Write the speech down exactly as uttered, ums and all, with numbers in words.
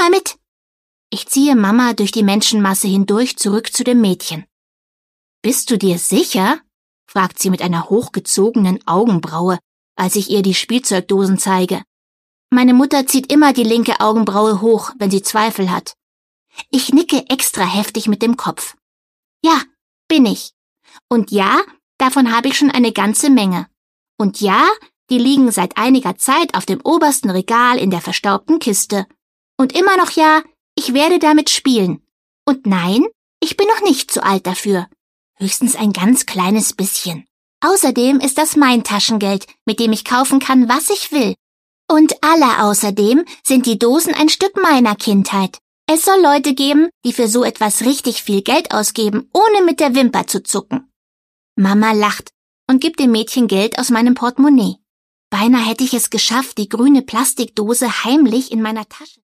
mal mit. Ich ziehe Mama durch die Menschenmasse hindurch zurück zu dem Mädchen. Bist du dir sicher? Fragt sie mit einer hochgezogenen Augenbraue, als ich ihr die Spielzeugdosen zeige. Meine Mutter zieht immer die linke Augenbraue hoch, wenn sie Zweifel hat. Ich nicke extra heftig mit dem Kopf. Ja, bin ich. Und ja, davon habe ich schon eine ganze Menge. Und ja, die liegen seit einiger Zeit auf dem obersten Regal in der verstaubten Kiste. Und immer noch ja, ich werde damit spielen. Und nein, ich bin noch nicht zu alt dafür. Höchstens ein ganz kleines bisschen. Außerdem ist das mein Taschengeld, mit dem ich kaufen kann, was ich will. Und alle außerdem sind die Dosen ein Stück meiner Kindheit. Es soll Leute geben, die für so etwas richtig viel Geld ausgeben, ohne mit der Wimper zu zucken. Mama lacht und gibt dem Mädchen Geld aus meinem Portemonnaie. Beinahe hätte ich es geschafft, die grüne Plastikdose heimlich in meiner Tasche